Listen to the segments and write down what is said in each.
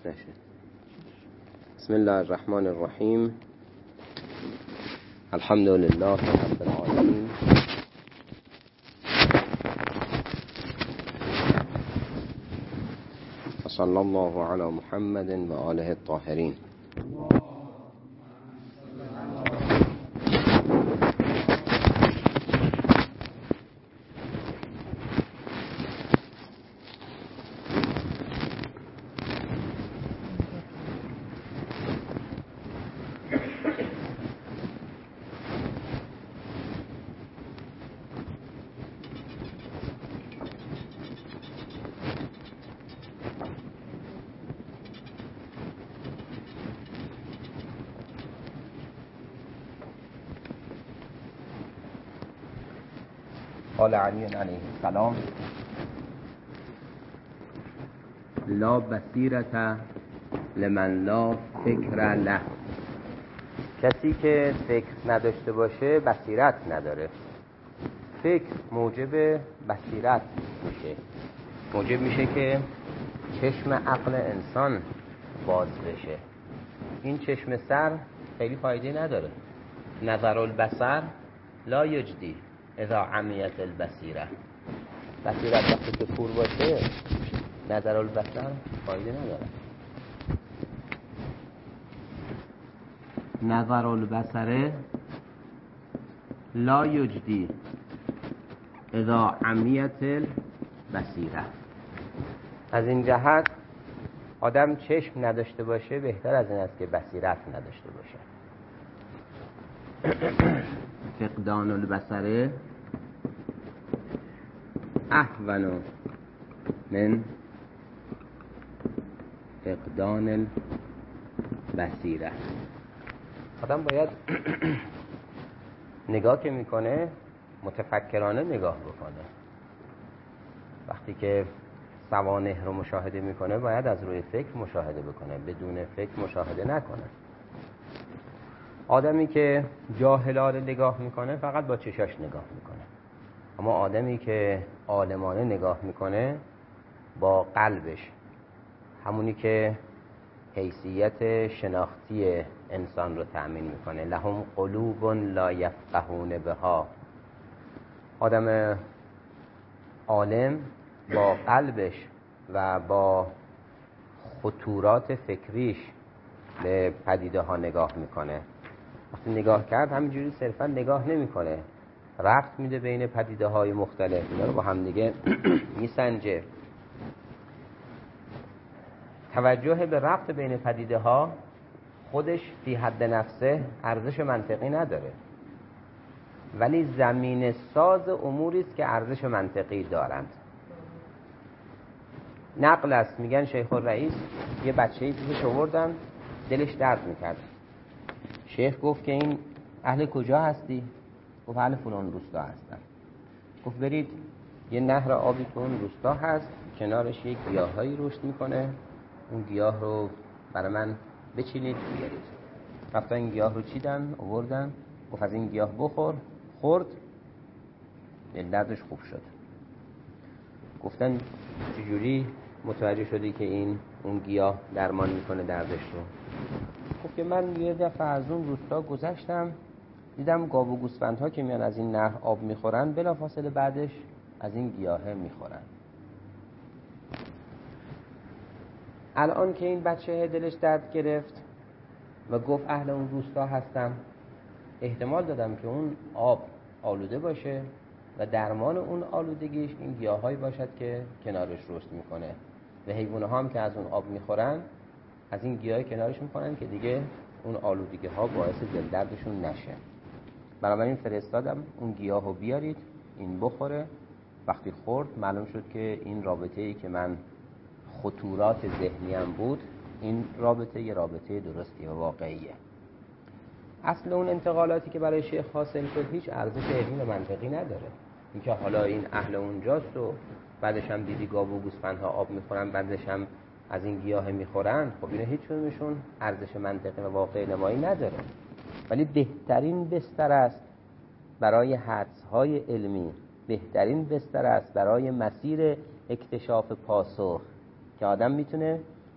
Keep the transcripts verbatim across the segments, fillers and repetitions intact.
درست نشه. بسم الله الرحمن الرحیم. الحمد لله رب العالمین. صلی الله علی محمد و آله الطاهرین. قال علی علیه السلام: لا بصیرة لمن لا فکر له. کسی که فکر نداشته باشه بصیرت نداره. فکر موجب بصیرت میشه، موجب میشه که چشم عقل انسان باز بشه. این چشم سر خیلی فایده نداره. نظر البصر لا یجدی اذا عمیت البصیره. بصیرت وقتی که کور باشه نظر البصر فایده نداره. نظر البصر لا یجدی اذا عمیت البصیره. از این جهت آدم چشم نداشته باشه بهتر از این است که بصیرت نداشته باشه. فقدان البصر اهون من فقدان البصیره. آدم باید نگاه که میکنه متفکرانه نگاه بکنه. وقتی که سوانح رو مشاهده میکنه باید از روی فکر مشاهده بکنه، بدون فکر مشاهده نکنه. آدمی که جاهلانه نگاه میکنه فقط با چشاش نگاه میکنه، اما آدمی که عالمانه نگاه میکنه با قلبش، همونی که حیثیت شناختی انسان رو تأمین میکنه. لهم قلوب لا یفقهون بها. آدم عالم با قلبش و با خطورات فکریش به پدیده ها نگاه میکنه. وقتی نگاه کرد همینجوری صرفا نگاه نمیکنه، ربط میده بین پدیده های مختلف، اینا رو با هم دیگه میسنجه. توجه به ربط بین پدیده ها خودش فی حد نفسه ارزش منطقی نداره، ولی زمین ساز اموری است که ارزش منطقی دارند. نقل است، میگن شیخ الرئیس یه بچه‌ای پیشش آوردن، دلش درد میکرد. شیخ گفت که این اهل کجا هستی؟ گفت اهل فلان روستا هستم. گفت برید یه نهر آبی که اون روستا هست، کنارش یک گیاهایی رشد میکنه، اون گیاه رو برای من بچینید بیارید. رفتن این گیاه رو چیدن آوردن، گفت از این گیاه بخور. خورد، دل دردش خوب شد. گفتن چجوری متوجه شدی که این اون گیاه درمان میکنه دردش رو؟ گفت که من یه دفعه از اون روستا گذشتم، دیدم گاو و گوسفندها که میان از این نهر آب میخورن، بلافاصله بعدش از این گیاهه میخورن. الان که این بچه دلش درد گرفت و گفت اهل اون روستا هستم، احتمال دادم که اون آب آلوده باشه و درمان اون آلودگیش این گیاهایی باشد که کنارش رشد میکنه و حیوانات هم که از اون آب میخورن از این گیاه کنارش میکنن که دیگه اون آلودگی ها باعث دل دردشون نشه. بنابراین فرستادم اون گیاهو بیارید این بخوره. وقتی خورد معلوم شد که این رابطه ای که من خطورات ذهنیم بود، این رابطه یه رابطه درستی و واقعیه. اصل اون انتقالاتی که برای شیخ حاصل شد هیچ ارزش علمی و منطقی نداره. اینکه حالا این اهل اونجاست و بعدش هم دیدی گاو و گوسفندها آب میخورن، بعدش هم از این گیاه میخورن، خب اینا هیچ کدومشون ارزش منطقی و واقعی نمایی نداره. ولی بهترین بستر است برای حدس‌های علمی، بهترین بستر است برای مسیر اکتشاف پاسخ که آدم میتونه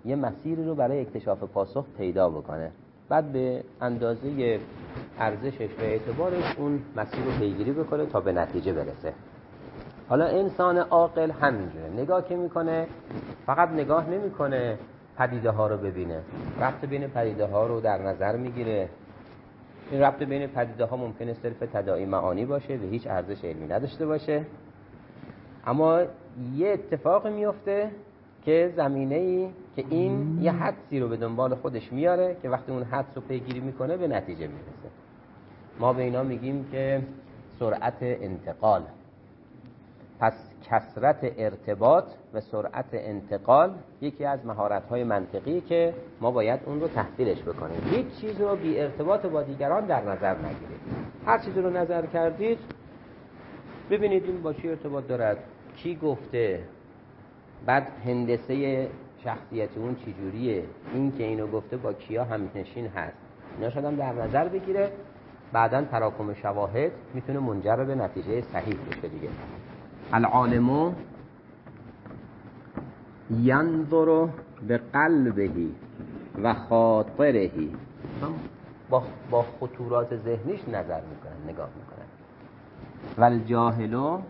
یه مسیری رو برای اکتشاف پاسخ پیدا بکنه، بعد به اندازه ارزشش و اعتبارش اون مسیر رو پیگیری بکنه تا به نتیجه برسه. حالا انسان عاقل همینجوره، نگاه که میکنه فقط نگاه نمیکنه پدیده ها رو ببینه، ربط بین پدیده ها رو در نظر میگیره. این ربط بین پدیده ها ممکنه صرف تداعی معانی باشه و هیچ ارزش علمی نداشته باشه، اما یه اتفاق میفته که زمینه‌ای که این یه حدسی رو به دنبال خودش میاره که وقتی اون حدس رو پیگیری میکنه به نتیجه میرسه. ما به اینا میگیم که سرعت انتقال. پس کثرت ارتباط و سرعت انتقال یکی از مهارت‌های منطقی که ما باید اون رو تحصیلش بکنیم. هیچ چیز رو بی ارتباط با دیگران در نظر نگیرید. هر چیزی رو نظر کردید ببینید این با چی ارتباط دارد، کی گفته، بعد هندسه شخصیت اون چی جوریه، این که اینو گفته با کیا همنشین هست، اینا شدم در نظر بگیره. بعداً تراکم شواهد میتونه منجر به نتیجه صحیح بشه دیگه. العالم ینظر بقلبه و خاطره، با با خطورات ذهنیش نظر میکنن، نگاه میکنن. والجاهل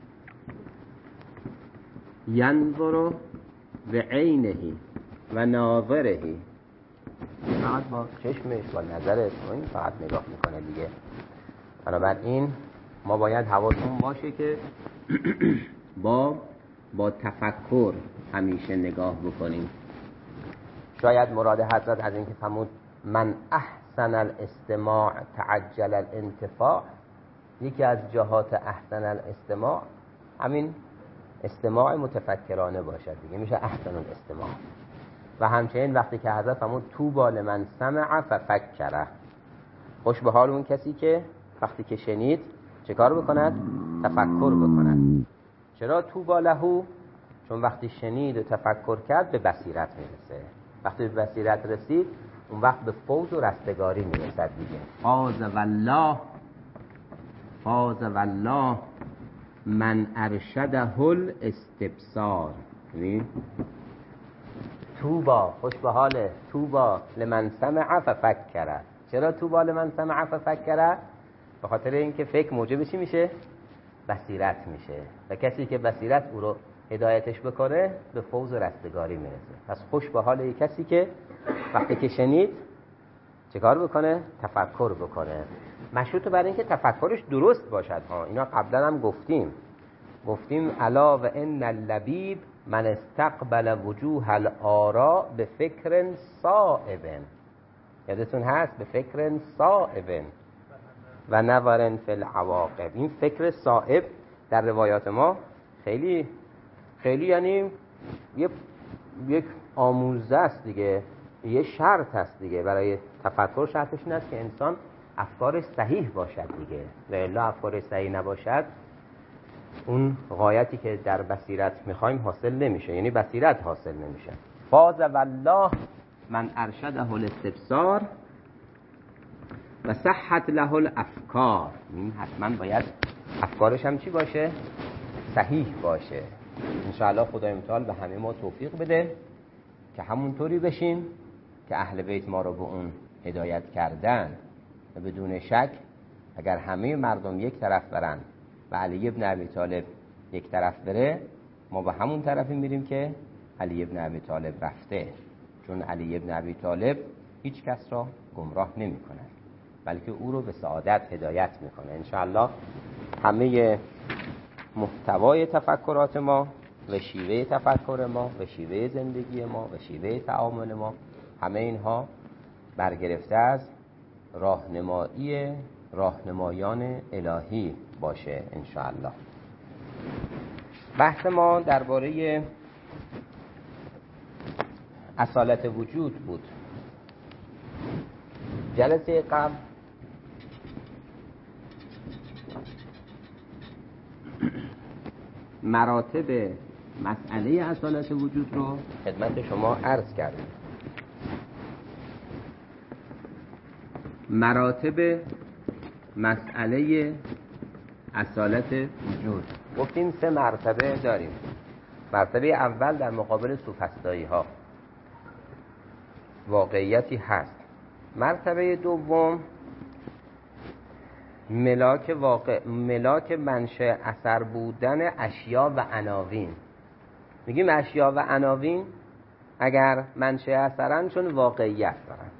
ینظر بعینه و ناظره، فقط با چشمش با نظرش این فقط نگاه میکنه دیگه. بنابراین ما باید حواسمون باشه که با با تفکر همیشه نگاه بکنیم. شاید مراد حضرت از این که فرمود من احسن الاستماع تعجل الانتفاع، یکی از جهات احسن الاستماع همین استماع متفکرانه باشد دیگه، میشه احسن الاستماع. و همچنین وقتی که حضرت فرمود طوبی لمن سمع ففکر، خوش به حال اون کسی که وقتی که شنید چه کار بکند؟ تفکر بکند. چرا طوبی له؟ چون وقتی شنید و تفکر کرد به بصیرت میرسه. وقتی به بصیرت رسید اون وقت به فوز و رستگاری میرسد دیگه. فاز والله فاز والله من ارشده الاستبصار. توبا، خوش به حاله، توبا لمن سمع ففکر. چرا توبا لمن سمع ففکر؟ به خاطر اینکه فکر موجب چی میشه؟ بصیرت میشه، و کسی که بصیرت او رو هدایتش بکنه به فوز و رستگاری میرسه. پس خوش به حال یک کسی که وقتی که شنید چه کار بکنه؟ تفکر بکنه. مشروط بر اینکه تفکرش درست باشد ها. اینا قبلا هم گفتیم گفتیم الا و ان اللبیب من استقبل وجوه الآراء به فکر صائب. یادتون هست؟ به فکر صائب و نظر فی العواقب. این فکر صائب در روایات ما خیلی خیلی یعنی یک یک آموزه است دیگه، یه شرط است دیگه برای تفکر. شرطش این است که انسان افکارش صحیح باشد دیگه، و الا افکارش صحیح نباشد اون غایتی که در بصیرت میخوایم حاصل نمیشه، یعنی بصیرت حاصل نمیشه. فاز والله من ارشده الاستبصار و صحت له الافکار. این حتما باید افکارش هم چی باشه؟ صحیح باشه. انشاءالله خدای متعال به همه ما توفیق بده که همونطوری بشیم که اهل بیت ما رو به اون هدایت کردن. و بدون شک اگر همه مردم یک طرف برن و علی ابن ابی طالب یک طرف بره، ما به همون طرفی میریم که علی ابن ابی طالب رفته. چون علی ابن ابی طالب هیچ کس را گمراه نمی کند، بلکه او رو به سعادت هدایت میکنه. انشاءالله همه محتوای تفکرات ما و شیوه تفکر ما و شیوه زندگی ما و شیوه تعامل ما، همه اینها برگرفته از راهنمایی راهنمایان الهی باشه انشاءالله. بحث ما درباره اصالت وجود بود. جلسه قبل مراتب مسئله اصالت وجود رو خدمت شما عرض کردیم. مراتب مسئله اصالت وجود گفتیم سه مرتبه داریم. مرتبه اول در مقابل سوفسطایی ها، واقعیتی هست. مرتبه دوم ملاک واقع ملاک منشأ اثر بودن اشیا و عناوین. میگیم اشیا و عناوین اگر منشأ اثرن چون واقعیت دارن.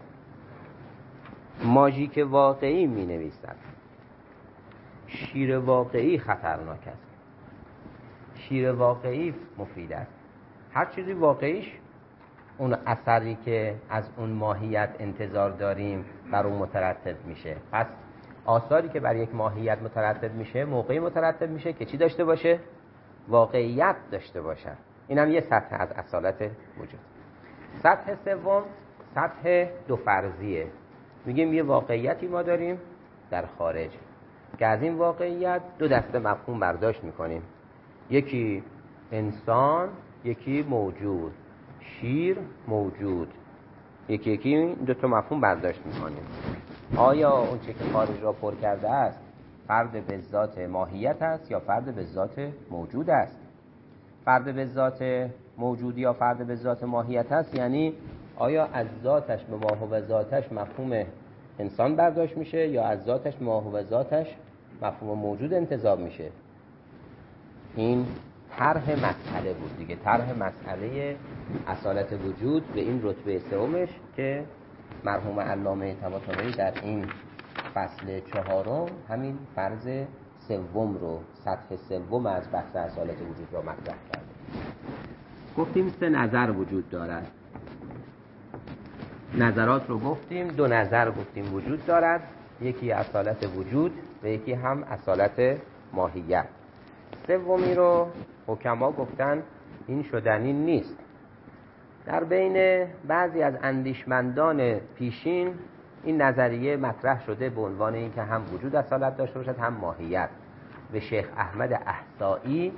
ماژیک واقعی می نویسد. شیر واقعی خطرناک است. شیر واقعی مفید است. هر چیزی واقعیش اون اثری که از اون ماهیت انتظار داریم بر اون مترتب میشه. پس آثاری که بر یک ماهیت مترتب میشه موقعی مترتب میشه که چی داشته باشه؟ واقعیت داشته باشه. این هم یه سطح از اصالت وجود. سطح سوم سطح دو فرضیه. میگیم یه واقعیتی ما داریم در خارج که از این واقعیت دو دسته مفهوم برداشت میکنیم. یکی انسان، یکی موجود. شیر، موجود. یکی یکی این دو تا مفهوم برداشت میکنیم. آیا اون چه که خارج را پر کرده است فرد به ذات ماهیت است یا فرد به ذات موجود است؟ فرد به ذات موجودی یا فرد به ذات ماهیت است، یعنی آیا از ذاتش به ماهو ذاتش مفهوم انسان برداشت میشه یا از ذاتش به ماهو ذاتش مفهوم موجود انتزاع میشه؟ این طرح مسئله بود دیگه، طرح مسئله اصالت وجود به این رتبه سومش که مرحوم علامه طباطبایی در این فصل چهارم همین فرض سوم رو، سطح سوم از بحث اصالت وجود رو مطرح کرده. گفتیم سه نظر وجود دارد. نظرات رو گفتیم، دو نظر گفتیم وجود دارد، یکی اصالت وجود و یکی هم اصالت ماهیت. سومی رو حکما گفتن این شدنی نیست. در بین بعضی از اندیشمندان پیشین این نظریه مطرح شده به عنوان این که هم وجود اصالت داشته باشد هم ماهیت. به شیخ احمد احصایی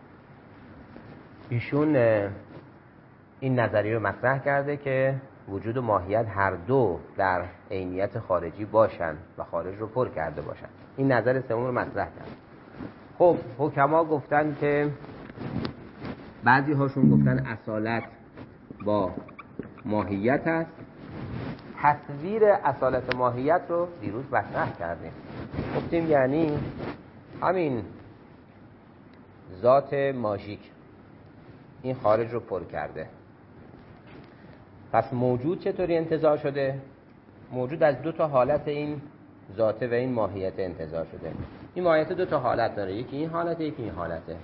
ایشون این نظریه رو مطرح کرده که وجود و ماهیت هر دو در عینیت خارجی باشن و خارج رو پر کرده باشن. این نظر سوم رو مطرح کرد. خب حکما گفتن که بعضی هاشون گفتن اصالت با ماهیت است. تصویر اصالت ماهیت رو دیروز مطرح کردیم. گفتیم یعنی همین ذات ماژیک این خارج رو پر کرده. پس موجود چطوری انتزاع شده؟ موجود از دو تا حالت این ذاته و این ماهیت انتزاع شده. این ماهیت دو تا حالت داره، یکی این حالته یکی این حالته.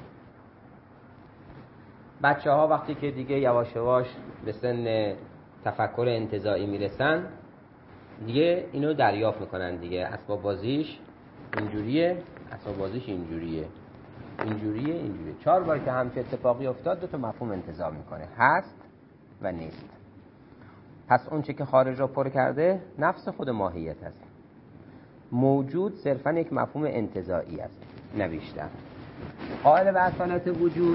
بچه ها وقتی که دیگه یواش یواش به سن تفکر انتزاعی میرسن دیگه اینو دریافت میکنن دیگه. اسباب بازیش اینجوریه، اسباب بازیش اینجوریه، اینجوریه، اینجوریه. چهار بار که همچه اتفاقی افتاد دو تا مفهوم انتزاع میکنه، هست و نیست. پس اون چه که خارج را پر کرده نفس خود ماهیت است. موجود صرفا یک مفهوم انتزاعی است نه بیشتر. قائل به اصالت وجود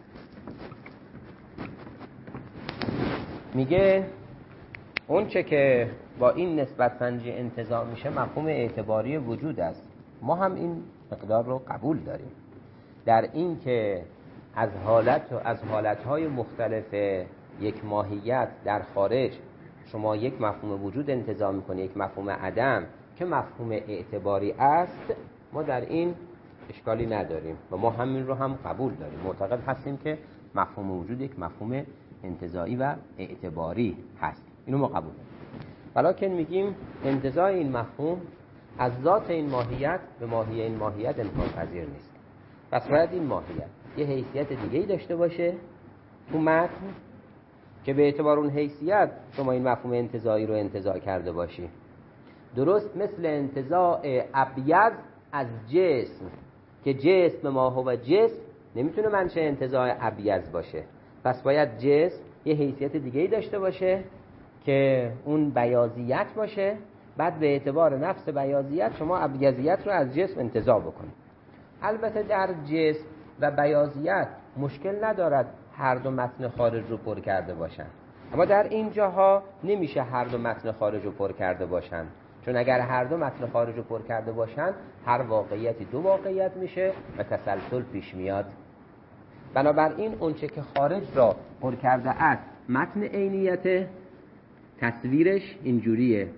میگه اون چه که با این نسبت سنجی انتزاع میشه مفهوم اعتباری وجود است. ما هم این مقدار رو قبول داریم در این که از حالت از حالتهای مختلف یک ماهیت در خارج شما یک مفهوم وجود انتزاع میکنی، یک مفهوم عدم که مفهوم اعتباری است. ما در این اشکالی نداریم و ما همین رو هم قبول داریم. معتقد هستیم که مفهوم وجود یک مفهوم انتزاعی و اعتباری هست. اینو ما قبول داریم. ولیکن میگیم انتزاع این مفهوم از ذات این ماهیت به ماهیت این ماهیت امکان پذیر نیست. پس باید این ماهیت یه حیثیت دیگه‌ای داشته باشه تو متن که به اعتبار اون حیثیت شما این مفهوم انتزاعی رو انتزاع کرده باشی. درست مثل انتزاع ابیض از جسم که جسم ما هو جسم نمیتونه منشأ انتزاع ابیض باشه. پس باید جسم یه حیثیت دیگه‌ای داشته باشه که اون بیاضیت باشه، بعد به اعتبار نفس بیاضیت شما ابیضیت رو از جسم انتزاع بکنید. البته در جسم و بیاضیت مشکل ندارد هر دو متن خارج رو پر کرده باشن، اما در این جاها نمیشه هر دو متن خارج رو پر کرده باشن، چون اگر هر دو متن خارج رو پر کرده باشن هر واقعیتی دو واقعیت میشه و تسلسل پیش میاد. بنابراین اونچه که خارج را پر کرده است متن عینیته تصویرش اینجوریه: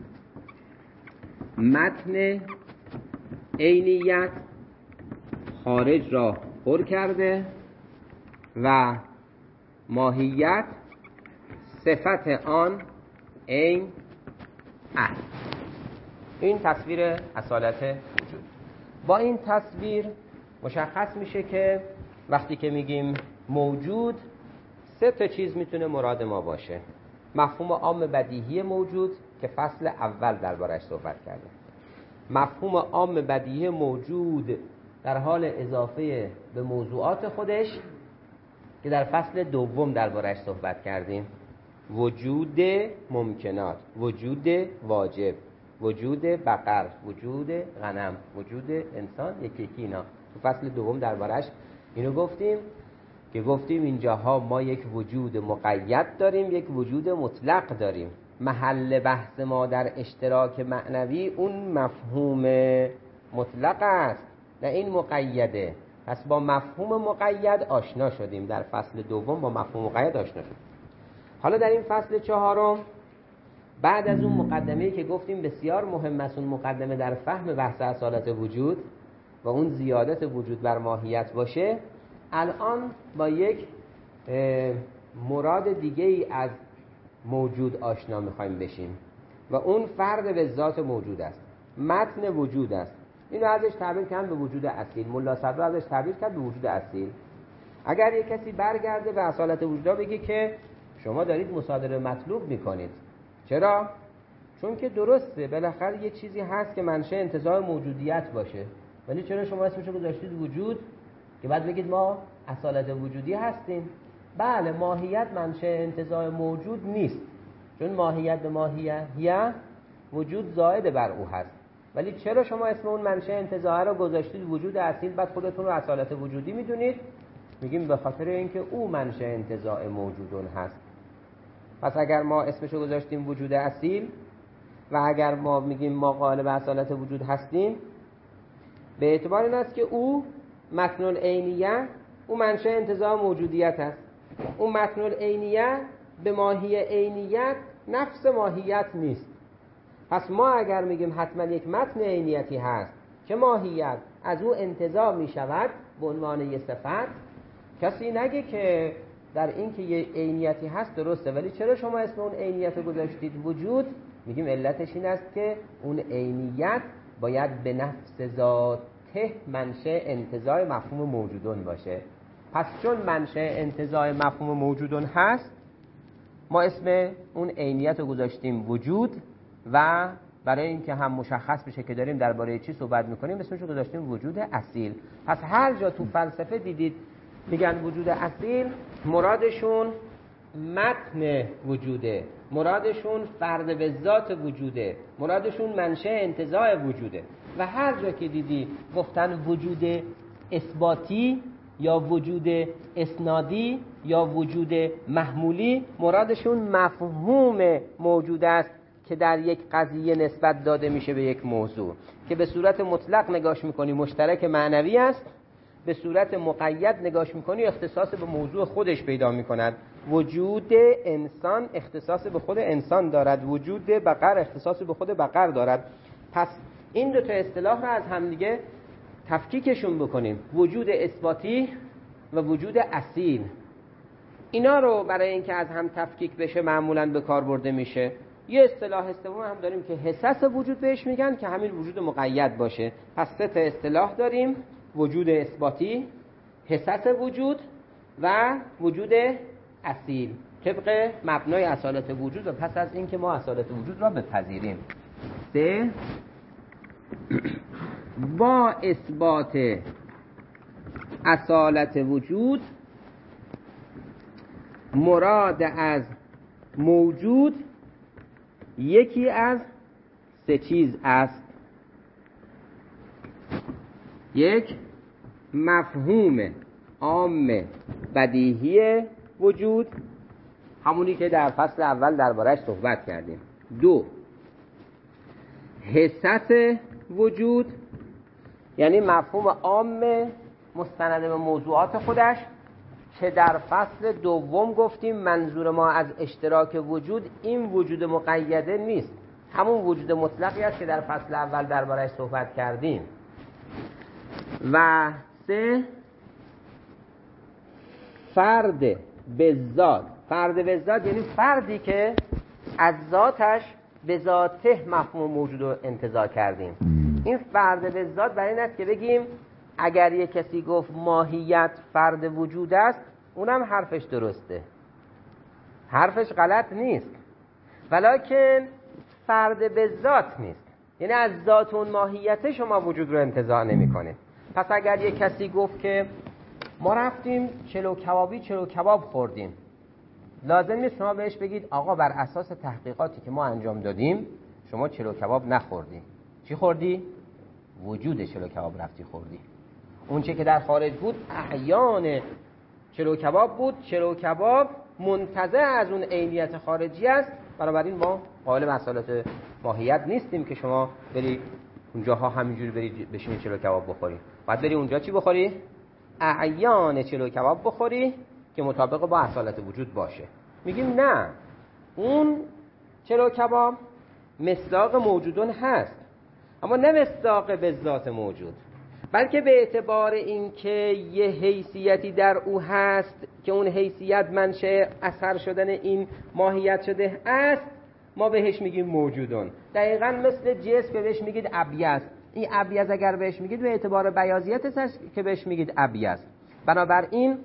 متن عینیت خارج را پر کرده و ماهیت صفت آن عین است. این تصویر اصالت وجود. با این تصویر مشخص میشه که وقتی که میگیم موجود، سه تا چیز میتونه مراد ما باشه. مفهوم عام بدیهی موجود که فصل اول دربارش صحبت کردیم. مفهوم عام بدیهی موجود در حال اضافه به موضوعات خودش که در فصل دوم دربارش صحبت کردیم. وجود ممکنات، وجود واجب، وجود بقر، وجود غنم، وجود انسان، یکی یکی اینا تو فصل دوم دربارش اینو گفتیم که گفتیم اینجاها ما یک وجود مقید داریم، یک وجود مطلق داریم. محل بحث ما در اشتراک معنوی اون مفهوم مطلق است، نه این مقیده. پس با مفهوم مقید آشنا شدیم، در فصل دوم با مفهوم مقید آشنا شدیم. حالا در این فصل چهارم بعد از اون مقدمه‌ای که گفتیم بسیار مهم است، اون مقدمه در فهم بحث اصالت وجود و اون زیادت وجود بر ماهیت باشه، الان با یک مراد دیگه ای از موجود آشنا میخوایم بشیم و اون فرد به ذات موجود است، متن وجود است. اینو ازش تعبیر کردن به وجود اصیل. ملا صدر ازش تعبیر کرد به وجود اصیل. اگر یک کسی برگرده به اصالت وجود بگه که شما دارید مصادره مطلوب میکنید، چرا؟ چون که درسته بالاخره یه چیزی هست که منشأ انتزاع موجودیت باشه، ولی چرا شما اسمشو گذاشتید وجود که بعد بگید ما اصالت وجودی هستیم؟ بله، ماهیت منشأ انتزاع موجود نیست، چون ماهیت به ماهیت وجود زائد بر او هست. ولی چرا شما اسم اون منشأ انتزاع رو گذاشتید وجود اصیل، بعد خودتون رو اصالت وجودی میدونید؟ میگیم به خاطر اینکه او منشأ انتزاع موجودون هست. پس اگر ما اسمشو گذاشتیم وجود اصیل و اگر ما میگیم ما قالب اصالت وجود هستیم، به اعتبار این است که او متن العینیه، او منشأ انتزاع موجودیت است. او متن العینیه به ماهی عینیت نفس ماهیت نیست. پس ما اگر میگیم حتما یک متن عینیتی هست که ماهیت از او انتزاع میشود به عنوان یک صفت، کسی نگه که در این که یه عینیتی هست درسته، ولی چرا شما اسم اون عینیت رو گذاشتید وجود؟ میگیم علتش این است که اون عینیت باید به نفس ذاته منشأ انتزاع مفهوم موجودون باشه. پس چون منشأ انتزاع مفهوم موجودون هست، ما اسم اون عینیت رو گذاشتیم وجود و برای اینکه هم مشخص بشه که داریم درباره چی صحبت میکنیم اسمش رو گذاشتیم وجود اصیل. پس هر جا تو فلسفه دیدید میگن وجود اصیل، مرادشون متن وجوده، مرادشون فرد به ذات وجوده، مرادشون منشأ انتزاع وجوده. و هر جا که دیدی گفتن وجود اثباتی یا وجود اسنادی یا وجود محمولی، مرادشون مفهوم موجود است که در یک قضیه نسبت داده میشه به یک موضوع، که به صورت مطلق نگاش میکنی مشترک معنوی است، به صورت مقید نگاش میکنی اختصاص به موضوع خودش پیدا میکند. وجود انسان اختصاص به خود انسان دارد، وجود بقر اختصاص به خود بقر دارد. پس این دو تا اصطلاح رو از همدیگه تفکیکشون بکنیم، وجود اثباتی و وجود اصیل. اینا رو برای اینکه از هم تفکیک بشه معمولاً به کار برده میشه. یه اصطلاح سوم هم داریم که حساس وجود بهش میگن که همین وجود مقید باشه. پس سه تا اصطلاح داریم: وجود اثباتی، حساس وجود و وجود اصیل، طبق مبنای اصالت وجود. و پس از اینکه ما اصالت وجود را بپذیریم، سه، با اثبات اصالت وجود مراد از موجود یکی از سه چیز است. یک، مفهوم عام بدیهی وجود، همونی که در فصل اول درباره‌اش صحبت کردیم. دو، حساس وجود، یعنی مفهوم عام مستند به موضوعات خودش که در فصل دوم گفتیم منظور ما از اشتراک وجود این وجود مقیده نیست، همون وجود مطلقی است که در فصل اول درباره‌اش صحبت کردیم. و سه، فرد به ذات. فرد به ذات یعنی فردی که از ذاتش به ذاته مفهوم موجود رو انتزاع کردیم. این فرد به ذات برای این است که بگیم اگر یک کسی گفت ماهیت فرد وجود است، اونم حرفش درسته، حرفش غلط نیست، ولکن فرد به ذات نیست، یعنی از ذات اون ماهیت شما وجود رو انتزاع نمی کنه. پس اگر یک کسی گفت که ما رفتیم چلو کبابی چلو کباب خوردیم، لازم نیست شما بهش بگید آقا بر اساس تحقیقاتی که ما انجام دادیم شما چلو کباب نخوردی. چی خوردی؟ وجود چلو کباب رفتی خوردی. اون چه که در خارج بود اعیان چلو کباب بود. چلو کباب منتزع از اون عینیت خارجی است، بنابراین ما قائل مسئلات ماهیت نیستیم که شما بری اونجاها همینجوری بری بشینی چلو کباب بخوری. باید بری اونجا چی بخوری؟ اعیان چلو کباب بخوری که مطابق با اصالت وجود باشه. میگیم نه، اون چلو کباب مصداق موجودون هست، اما نه مصداق به ذات موجود، بلکه به اعتبار اینکه یه حیثیتی در او هست که اون حیثیت منشأ اثر شدن این ماهیت شده است، ما بهش میگیم موجودون. دقیقاً مثل جسم که بهش میگید ابیض، این ابیض اگر بهش میگید به اعتبار بیاضیتش که بهش میگید ابیض. بنابراین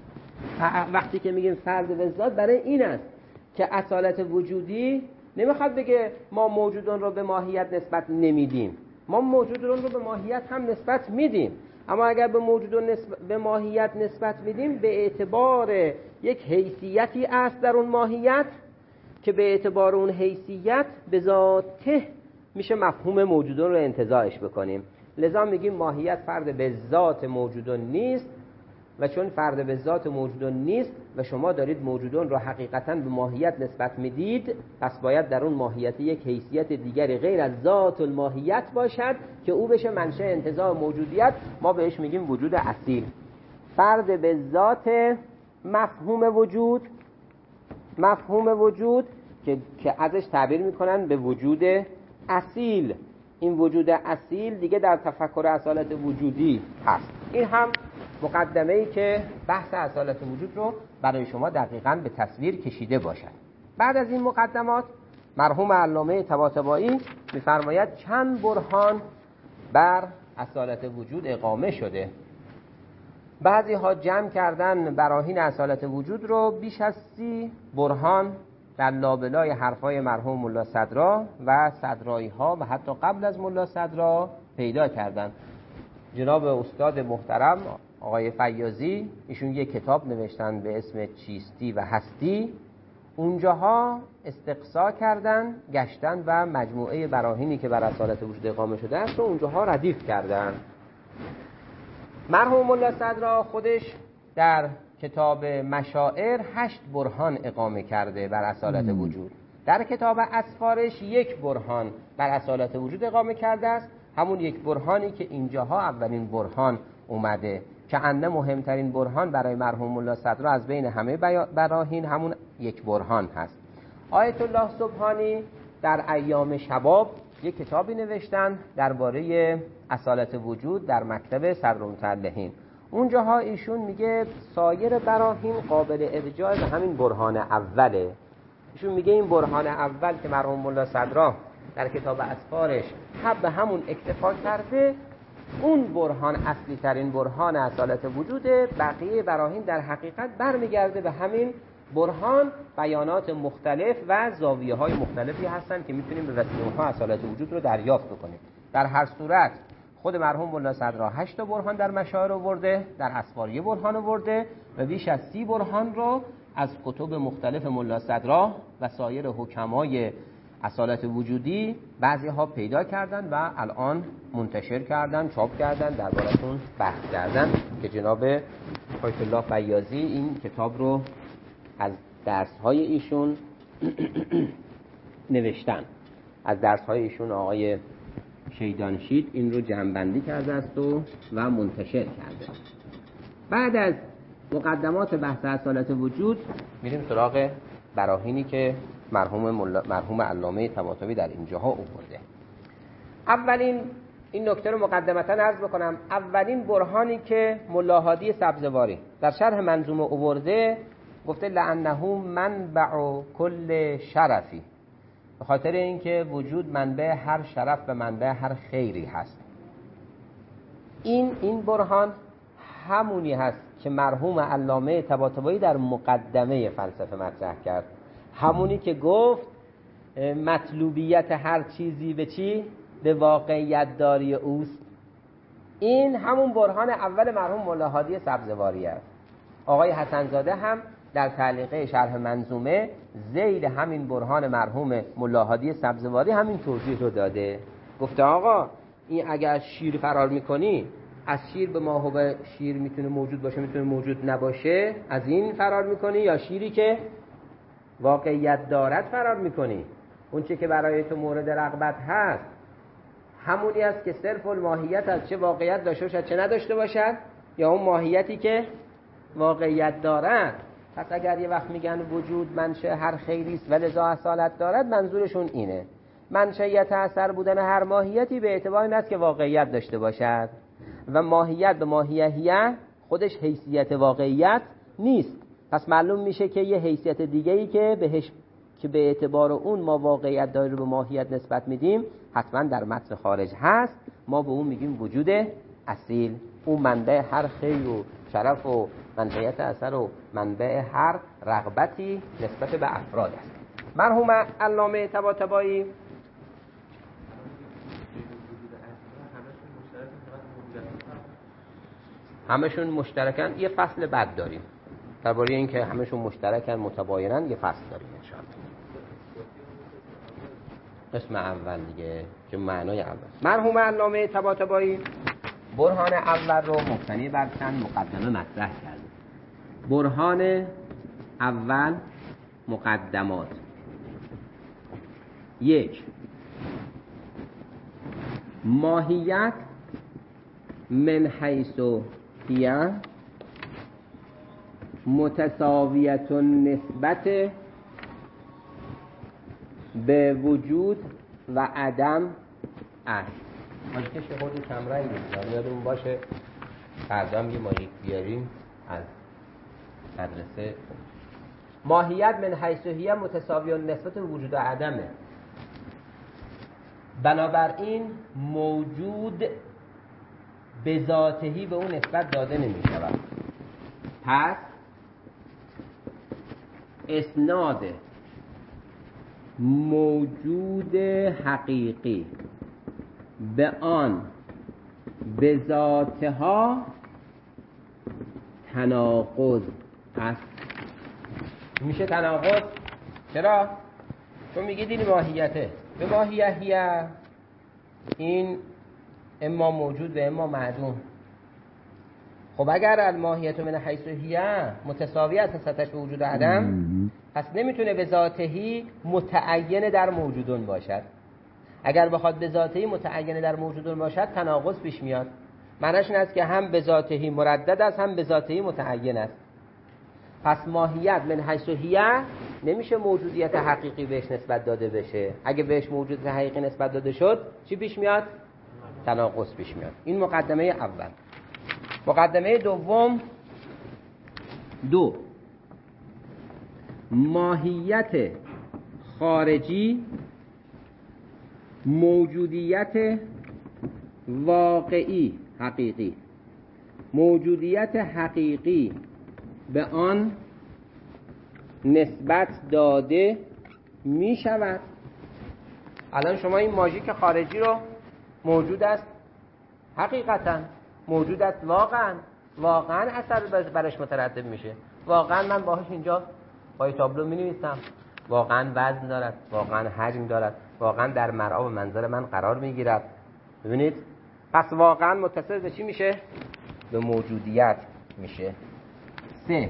وقتی که میگیم فرد به ذات برای این است که اصالت وجودی نمیخواد بگه ما موجودون رو به ماهیت نسبت نمیدیم، ما موجودون رو به ماهیت هم نسبت میدیم، اما اگر به موجودون نسبت به ماهیت نسبت میدیم به اعتبار یک حیثیتی است در اون ماهیت که به اعتبار اون حیثیت به ذاته میشه مفهوم موجودون رو انتزاعش بکنیم. لذا میگیم ماهیت فرد به ذات موجودون نیست، و چون فرد به ذات موجودون نیست و شما دارید موجودون رو حقیقتاً به ماهیت نسبت میدید، پس باید در اون ماهیت یک حیثیت دیگری غیر از ذات الماهیت باشد که او بشه منشأ انتزاع موجودیت. ما بهش میگیم وجود اصیل. فرد به ذات مفهوم وجود، مفهوم وجود که که ازش تعبیر میکنن به وجود اصیل. این وجود اصیل دیگه در تفکر اصالت وجودی هست. این هم مقدمه‌ای که بحث اصالت وجود رو برای شما دقیقاً به تصویر کشیده باشد. بعد از این مقدمات مرحوم علامه طباطبایی می‌فرماید چند برهان بر اصالت وجود اقامه شده. بعضی ها جمع کردن براهین اصالت وجود رو بیش از سی برهان در لابلای حرفای مرحوم ملا صدرا و صدرایی ها و حتی قبل از ملا صدرا پیدا کردن. جناب استاد محترم آقای فیاضی ایشون یک کتاب نوشتن به اسم چیستی و هستی، اونجاها استقصا کردن، گشتن و مجموعه براهینی که بر اصالت وجود اقامه شده است و اونجاها ردیف کردن. مرحوم ملا صدرا خودش در کتاب مشاعر هشت برهان اقامه کرده بر اصالت وجود. در کتاب اسفارش یک برهان بر اصالت وجود اقامه کرده است، همون یک برهانی که اینجاها اولین برهان اومده که انه مهمترین برهان برای مرحوم ملا صدرا از بین همه براهین همون یک برهان هست. آیت الله سبحانی در ایام شباب یک کتابی نوشتن درباره اصالت وجود در مکتب صدرالمتعلقین. اونجاها ایشون میگه سایر براهین قابل ارجاع به همین برهان اوله. ایشون میگه این برهان اول که مرحوم ملا صدرا در کتاب اسفارش حب به همون اکتفا کرده، اون برهان اصلی ترین برهان اصالت وجوده. بقیه براهین در حقیقت برمیگرده به همین برهان. بیانات مختلف و زاویه های مختلفی هستن که میتونیم به وسیله اونها اصالت وجود رو دریافت بکنیم. در هر صورت خود مرحوم ملا صدرا هشت برهان در مشاعر آورده، در اسفار یک برهان آورده و بیش از سی برهان رو از کتب مختلف ملا صدرا و سایر حکمای اصالت وجودی بعضی ها پیدا کردن و الان منتشر کردن، چاپ کردن، دربارشون بحث کردن که جناب آیت الله فیاضی این کتاب رو از درس های ایشون نوشتن. از درس های ایشون آقای شیدانشید این رو جمع‌بندی کرده است و و منتشر کرده. بعد از مقدمات بحث اصالت وجود میریم سراغ براهینی که مرحوم مل... مرحوم علامه طباطبایی در اینجاها آورده. اولین این نکته رو مقدمتا عرض بکنم، اولین برهانی که ملا هادی سبزواری در شرح منظومه آورده گفته لعنه منبع کل شرفی، به خاطر اینکه وجود منبع هر شرف و منبع هر خیری هست. این این برهان همونی هست که مرحوم علامه طباطبایی در مقدمه فلسفه مطرح کرد، همونی که گفت مطلوبیت هر چیزی به چی؟ به واقعیت داری اوست. این همون برهان اول مرحوم ملا هادی سبزواری است. آقای حسن زاده هم در تعلیقه شرح منظومه ذیل همین برهان مرحوم ملا هادی سبزواری همین توضیح رو داده. گفته آقا این اگر از شیر فرار میکنی، از شیر به ماهو شیر میتونه موجود باشه میتونه موجود نباشه، از این فرار میکنی، یا شیری که واقعیت دارد فرار میکنی؟ اون چه که برای تو مورد رغبت هست همونی است که صرف الماهیت از چه واقعیت داشته باشد چه نداشته باشد، یا اون ماهیتی که واقعیت دارد. پس اگر یه وقت میگن وجود منشأ هر خیری است و لذا اصالت دارد، منظورشون اینه منشأیت اثر بودن هر ماهیتی به اعتبار این است که واقعیت داشته باشد، و ماهیت به ماهیه خودش حیثیت واقعیت نیست. پس معلوم میشه که یه حیثیت دیگه‌ای که بهش که به اعتبار اون ما واقعیت داره رو به ماهیت نسبت میدیم حتما در متن خارج هست، ما به اون میگیم وجود اصیل. اون منبع هر خیر و شرف و منشأیت اثر و منبع هر رغبتی نسبت به افراد است. مرحوم علامه طباطبایی همشون مشترکن. یه فصل بعد داریم درباره این که همشون مشترکن متباینن، یه فصل داریم انشاءالله. قسم اول دیگه که معنای اول. مرحوم علامه طباطبایی برهان اول رو مبتنی بر چند مقدمه مطرح کرد. برهان اول مقدمات: یک، ماهیت من حیث هی متساویت نسبت به وجود و عدم است. ماژیکش خودی کم رنگی می‌ذاره، یادمون باشه فردا هم یه ماژیک بیاریم از مدرسه. ماهیت من حیث هی متساویت نسبت به وجود و عدمه، بنابراین موجود به ذاتهی به اون نسبت داده نمی شود. پس اسناد موجود حقیقی به آن به ذاتها تناقض است. میشه تناقض؟ چرا؟ چون میگید این ماهیته به ماهیه این اما موجود و اما معدوم. خب اگر الماهیت من حیث هی متساویت نسبتش به وجود و عدم، پس نمیتونه به ذاتهی متعین در موجودون باشد. اگر بخواد به ذاتهی متعین در موجودون باشد تناقض پیش میاد. معنیش این است که هم به ذاتهی مردد است هم به ذاتهی متعین است. پس ماهیت من حیث هی نمیشه موجودیت حقیقی بهش نسبت داده بشه. اگه بهش موجودیت حقیقی نسبت داده شد چی پیش میاد؟ تناقض پیش میاد. این مقدمه اول. مقدمه دوم: دو، ماهیت خارجی موجودیت واقعی حقیقی، موجودیت حقیقی به آن نسبت داده می شود. الان شما این ماژیک خارجی رو موجود است حقیقتا، موجود است واقعا، واقعا اثر برش مترتب میشه. واقعا من باهاش اینجا پای تابلو می نویسم، واقعا وزن دارد، واقعا حجم دارد، واقعا در مرآب منظر من قرار میگیرد. ببینید پس واقعا متصل به چی میشه؟ به موجودیت میشه. سه،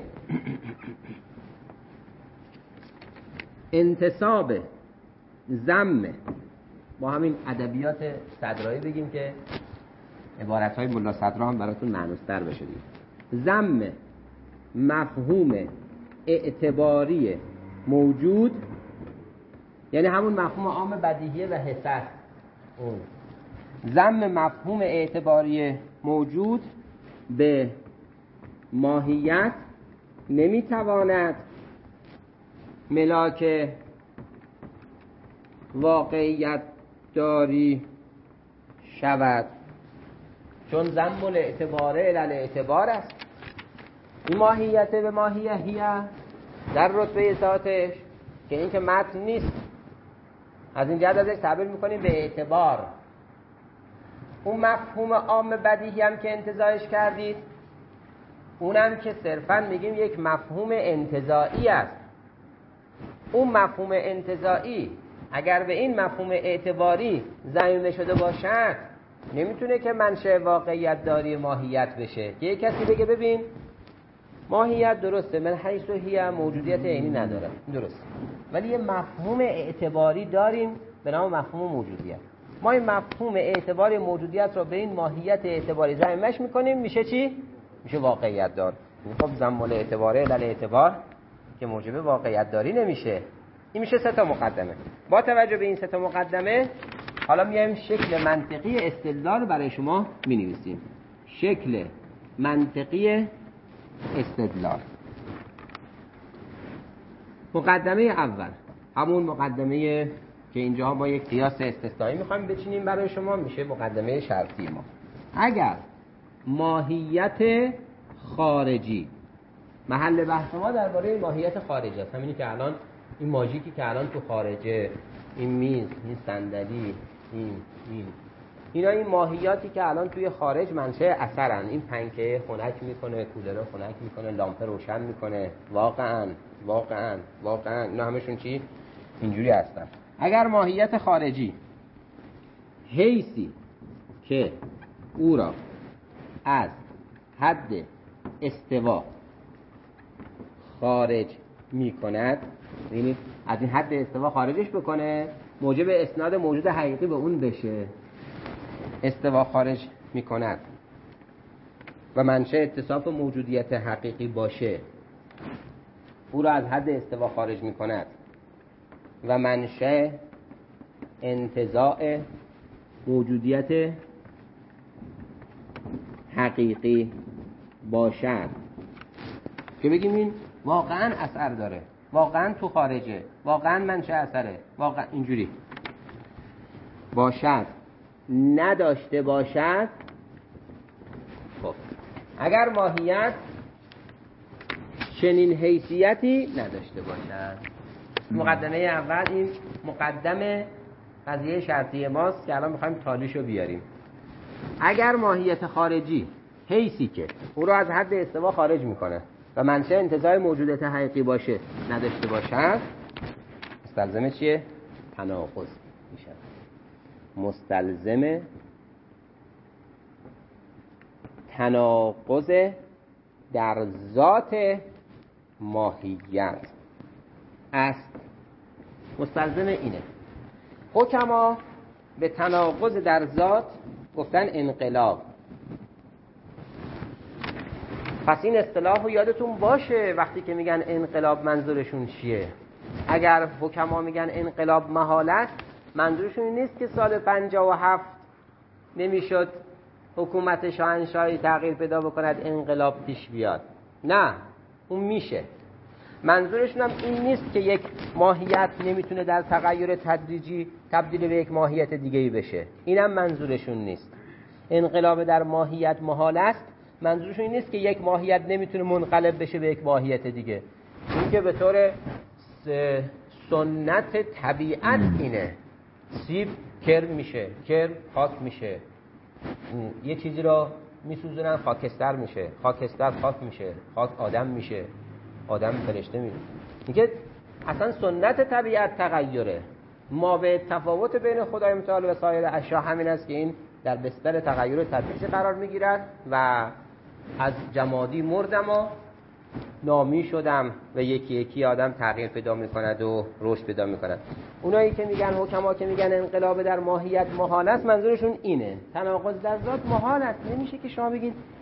انتصاب ضم، با همین ادبیات صدرایی بگیم که عبارت‌های ملا صدرا هم براتون معنوس‌تر بشه دیگه. ضم مفهوم اعتباری موجود، یعنی همون مفهوم عام بدیهیه و حس است، اون ضم مفهوم اعتباری موجود به ماهیت نمیتواند ملاک واقعیت داری شود، چون ضم الاعتباره الی الاعتبار است. این ماهیت به ماهیه در رتبه ذاتش که این که متن نیست، از این جهت ازش تعبیر میکنیم به اعتبار. اون مفهوم عام بدیهی هم که انتزاعش کردید، اونم که صرفا میگیم یک مفهوم انتزاعی است. اون مفهوم انتزاعی اگر به این مفهوم اعتباری ضمیمه شده باشد، نمیتونه که منشأ واقعیت داری ماهیت بشه. که یک کسی بگه ببین ماهیت درسته، من حیث و هی موجودیت عینی نداره، درست، ولی یه مفهوم اعتباری داریم به نام مفهوم موجودیت. ما این مفهوم اعتباری موجودیت رو به این ماهیت اعتباری ضمیمش میکنیم، میشه چی؟ میشه واقعیت دار. خب ضم الاعتباره الی الاعتبار که موجب واقعیت داری نمیشه. این میشه سه تا مقدمه. با توجه به این سه تا مقدمه حالا میایم شکل منطقی استدلال برای شما مینویسیم. شکل منطقی استدلال. مقدمه اول، همون مقدمه که اینجا ما یک قیاس استثنایی میخوایم بچینیم برای شما، میشه مقدمه شرطی ما. اگر ماهیت خارجی، محل بحث ما درباره ماهیت خارجی است، همینی که الان این ماژیکی که الان تو خارجه، این میز، این صندلی، این این اینا این ماهیاتی که الان توی خارج منشأ اثرن. این پنکه خنک میکنه، کولر خنک میکنه، لامپ روشن میکنه، واقعا واقعا واقعا اینا همشون چی؟ اینجوری هستن. اگر ماهیت خارجی حیثی که او را از حد استوا خارج میکند، یعنی از این حد استوا خارجش بکنه، موجب اسناد موجود حقیقی به اون بشه، استوا خارج میکند و منشأ اتصاف موجودیت حقیقی باشه، او را از حد استوا خارج میکند و منشأ انتزاع موجودیت حقیقی باشد، که بگیم این واقعا اثر داره، واقعا تو خارجه، واقعا منشأ اثره، واقعا اینجوری باشد، نداشته باشد. خب اگر ماهیت چنین حیثیتی نداشته باشد، مقدمه اول این مقدمه قضیه شرطی ماست که الان میخوایم تالیشو بیاریم. اگر ماهیت خارجی حیثی که او رو از حد استوا خارج میکنه و منشأ انتزاع موجودیت حقیقی باشه نداشته باشد، مستلزم چیه؟ تناقض میشه. مستلزم تناقض در ذات ماهیت است. مستلزم اینه. حکما به تناقض در ذات گفتن انقلاب. پس این اصطلاح رو یادتون باشه وقتی که میگن انقلاب منظورشون چیه. اگر حکما میگن انقلاب محالت، منظورشون این نیست که سال پنجاه و هفت نمیشد حکومت شاهنشاهی تغییر پیدا بکند انقلاب پیش بیاد. نه، اون میشه. منظورشون هم این نیست که یک ماهیت نمیتونه در تغییر تدریجی تبدیل به یک ماهیت دیگه‌ای بشه. اینم منظورشون نیست. انقلاب در ماهیت محال است، منظورشون این نیست که یک ماهیت نمیتونه منقلب بشه به یک ماهیت دیگه. این که به طور سنت طبیعت اینه. سیب کرم میشه، کرم خاک میشه، یه چیزی رو میسوزونن خاکستر میشه، خاکستر خاک میشه، خاک آدم میشه، آدم فرشته میشه. اینکه اصلا سنت طبیعت تغییره. ما به تفاوت بین خدای متعال و سایر اشیا همین است که این در بستر تغییر و تدریج قرار میگیرد و از جمادی مردم و نامی شدم و یکی یکی آدم تغییر پیدا میکند و رشد پیدا میکند. اونایی که میگن حکما که میگن انقلاب در ماهیت محال است، منظورشون اینه. تناقض در ذات محال است. نمیشه که شما بگید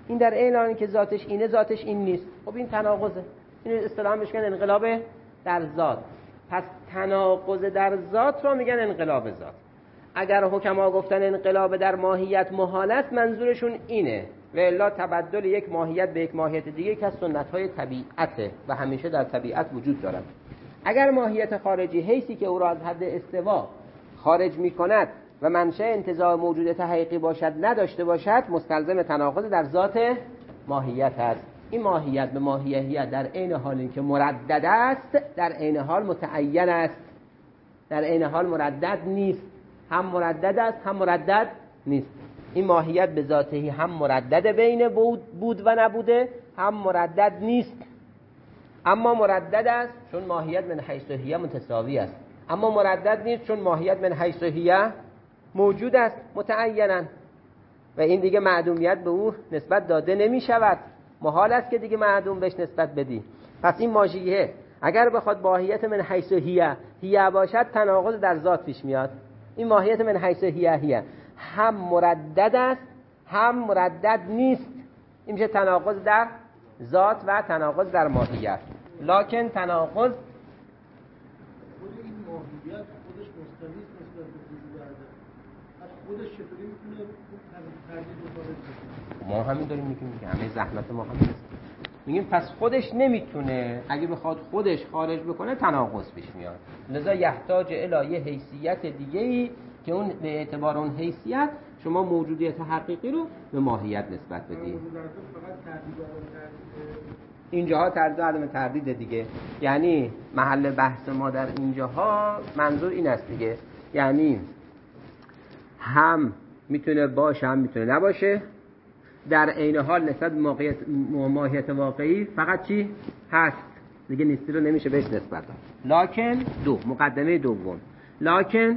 این در عین حالی که ذاتش اینه ذاتش این نیست. خب این تناقضه. این اصطلاحاً بهش میگن انقلاب در ذات. پس تناقض در ذات رو میگن انقلاب ذات. اگر حکما گفتن انقلاب در ماهیت محال است، منظورشون اینه. و الا تبدل یک ماهیت به یک ماهیت دیگه که از سنت‌های طبیعته و همیشه در طبیعت وجود دارد. اگر ماهیت خارجی حیثی که او را از حد استوا خارج می‌کند و منشأ انتزاع موجودیت حقیقی باشد نداشته باشد، مستلزم تناقض در ذات ماهیت است. این ماهیت به ماهیت در عین حال اینکه مردد است، در عین حال متعین است. در عین حال مردد نیست. هم مردد است هم مردد نیست. این ماهیت به ذاتهی هم مردد بین بود, بود و نبوده، هم مردد نیست. اما مردد است چون ماهیت من حیث هی متساوی است، اما مردد نیست چون ماهیت من حیث هی موجود است متعینا، و این دیگه معدومیت به او نسبت داده نمی شود. محال است که دیگه معدوم بهش نسبت بدی. پس این ماهیه اگر بخواد ماهیت من حیث هی هی باشد، تناقض در ذات پیش میاد. این ماهیت من حیث هی هی هم مردد است هم مردد نیست. این میشه تناقض در ذات و تناقض در ماهیت. لکن تناقض خود این ماهیت خودش مستقیم نسبت به وجود عدم، از خودش چطوری میتونه تردید مطابق؟ ما همین داریم میگیم که همه زحمت ما همین است. میگیم پس خودش نمیتونه، اگه بخواد خودش خارج بکنه تناقض پیش میاد. لذا یحتاج الی یه حیثیت دیگه‌ای که اون به اعتبار اون حیثیت شما موجودیت حقیقی رو به ماهیت نسبت بدید. اینجاها تردید عدم تردید دیگه، یعنی محل بحث ما در اینجاها منظور این است دیگه، یعنی هم میتونه باشه هم میتونه نباشه، در عین حال نسبت به ماهیت واقعی فقط چی هست دیگه، نیستی رو نمیشه بهش نسبت داد. لکن دو مقدمه دوم، لکن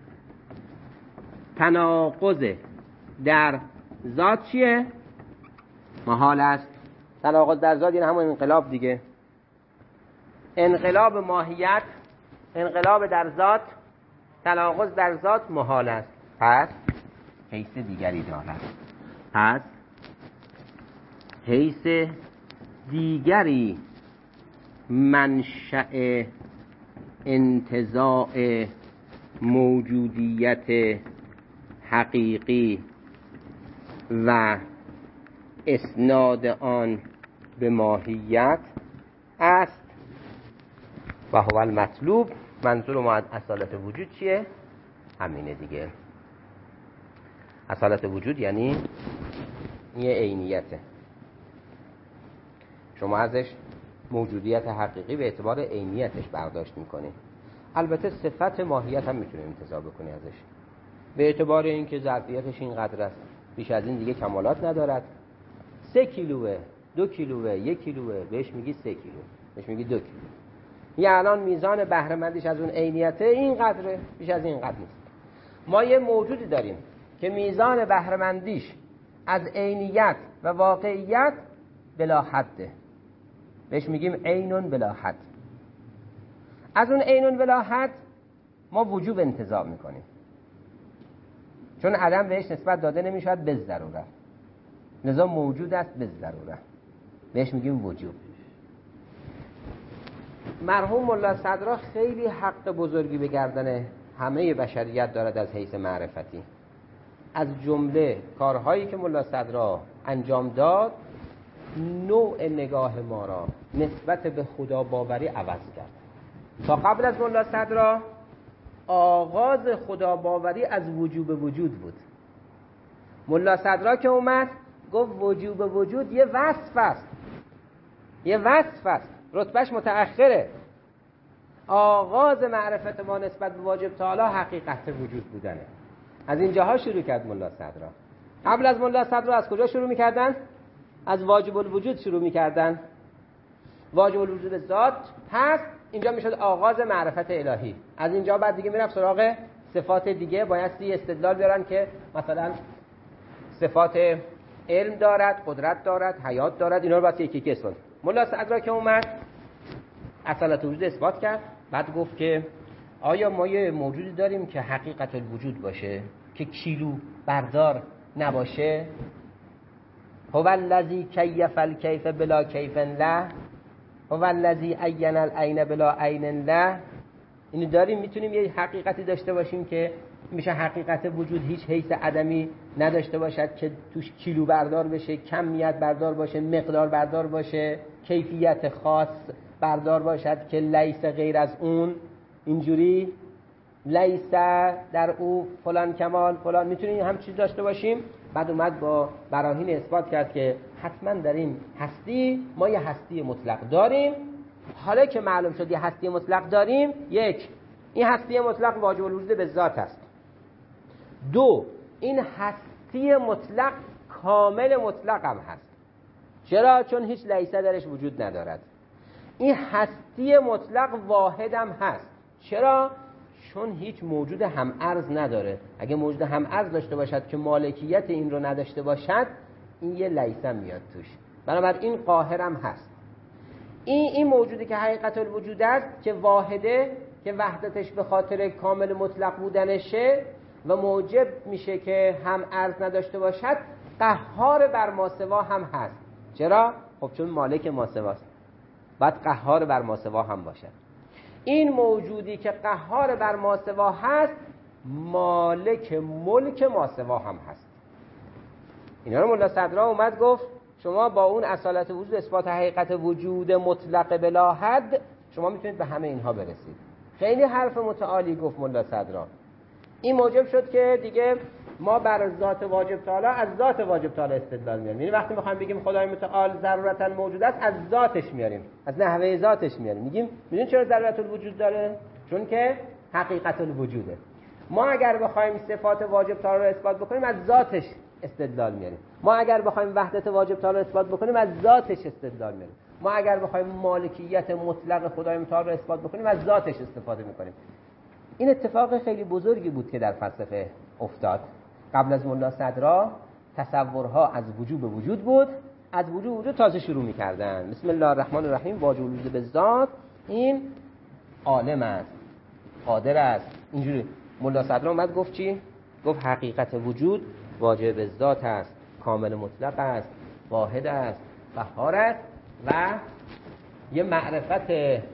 تناقض در ذات چیه؟ محال است. تناقض در ذات یعنی همون انقلاب دیگه، انقلاب ماهیت، انقلاب در ذات، تناقض در ذات محال است. پس حیث دیگری دارد. پس حیث دیگری منشأ انتزاع موجودیت حقیقی و اسناد آن به ماهیت است و هو المطلوب. منظور ما از اصالت وجود چیه؟ همینه دیگه. اصالت وجود یعنی یه عینیته، شما ازش موجودیت حقیقی به اعتبار عینیتش برداشت میکنی. البته صفت ماهیت هم میتونی انتزاع بکنی ازش به اعتبار اینکه ظرفیتش اینقدر است، بیش از این دیگه کمالات ندارد. سه کیلوه، دو کیلوه، یک کیلوه، بهش میگی سه کیلو، بهش میگی دو کیلو. یه الان میزان بهره مندیش از اون عینیته اینقدره، بیش از اینقدر نیست. ما یه موجودی داریم که میزان بهره مندیش از عینیت و واقعیت بلا حده، بهش میگیم عینون بلا حد. از اون عینون بلا حد ما وجوب انتزاع میکنیم، چون عدم بهش نسبت داده نمیشود به ضروره، لذا موجود است به ضروره، بهش میگیم وجوب. مرحوم ملا صدرا خیلی حق بزرگی به گردن همه بشریت دارد از حیث معرفتی. از جمله کارهایی که ملا صدرا انجام داد، نوع نگاه ما را نسبت به خدا باوری عوض کرد. تا قبل از ملا صدرا آغاز خدا باوری از وجوب وجود بود. ملا صدرا که اومد گفت وجوب وجود یه وصف است، یه وصف است، رتبهش متأخره. آغاز معرفت ما نسبت به واجب تعالی حقیقت وجود بودنه. از اینجاها شروع کرد ملا صدرا. قبل از ملا صدرا از کجا شروع میکردن؟ از واجب الوجود شروع میکردن. واجب الوجود ذات پس اینجا میشد آغاز معرفت الهی. از اینجا بعد دیگه میرفت سراغ صفات دیگه، بایستی استدلال بیارن که مثلا صفات علم دارد، قدرت دارد، حیات دارد، اینا رو باید یکی یکی اثبات. ملا صدرا که اومد اصالت وجود اثبات کرد، بعد گفت که آیا ما یه موجودی داریم که حقیقت الوجود باشه، که کیلو بردار نباشه؟ هو الذی کیف الکیف بلا کیف له، هو الذی عین العین بلا عین له. اینو داریم میتونیم یه حقیقتی داشته باشیم که میشه حقیقت وجود هیچ حیث عدمی نداشته باشد که توش کیلو بردار بشه، کمیت بردار باشه، مقدار بردار باشه، کیفیت خاص بردار باشد که لیس غیر از اون، اینجوری لیس در او فلان کمال فلان. میتونیم هم چیز داشته باشیم. بعد اومد با براهین اثبات کرد که حتما در این هستی ما یه هستی مطلق داریم. حالا که معلوم شد یه هستی مطلق داریم، یک، این هستی مطلق واجب الوجود به ذات است. دو، این هستی مطلق کامل مطلق هم هست. چرا؟ چون هیچ لیسه درش وجود ندارد. این هستی مطلق واحد هم هست. چرا؟ چون هیچ موجود هم ارز نداره. اگه موجود هم ارز داشته باشد که مالکیت این رو نداشته باشد، این یه لیسه میاد توش. بنابراین قاهر هم هست. این این موجودی که حقیقت الوجود است که واحده، که وحدتش به خاطر کامل مطلق بودنشه و موجب میشه که هم ارز نداشته باشد، قهار بر ماسوا هم هست. چرا؟ خب چون مالک ماسواست، باید قهار بر ماسوا هم باشد. این موجودی که قهار بر ماسوا هست، مالک ملک ماسوا هم هست. اینا رو ملا صدرا اومد گفت شما با اون اصالت وجود، اثبات حقیقت وجود مطلق بلا حد، شما میتونید به همه اینها برسید. خیلی حرف متعالی گفت ملا صدرا. این موجب شد که دیگه ما بر ذات واجب تعالی از ذات واجب تعالی استدلال میاریم. یعنی وقتی میخوایم بگیم خدای متعال ضرورتا موجود است، از ذاتش میاریم، از نحوه ذاتش میاریم. میگیم میدونید چرا ضرورت الوجود داره؟ چون که حقیقت الوجوده. ما اگر بخوایم صفات واجب تعالی رو اثبات بکنیم، از ذاتش استدلال میاریم. ما اگر بخوایم وحدت واجب تعالی رو اثبات بکنیم، از ذاتش استدلال میاریم. ما اگر بخوایم مالکیت مطلق خدای متعال رو اثبات بکنیم، از ذاتش استفاده میکنیم. این اتفاق خیلی بزرگی بود که در فلسفه افتاد. قبل از ملا صدرا تصورها از وجود به وجود بود، از وجود وجود تازه شروع می‌کردن. بسم الله الرحمن الرحیم، واجب الوجود به ذات، این عالم است، قادر است. اینجوری ملا صدرا اومد گفت چی؟ گفت حقیقت وجود واجب به ذات است، کامل مطلق است، واحد است، قهار است و یه معرفت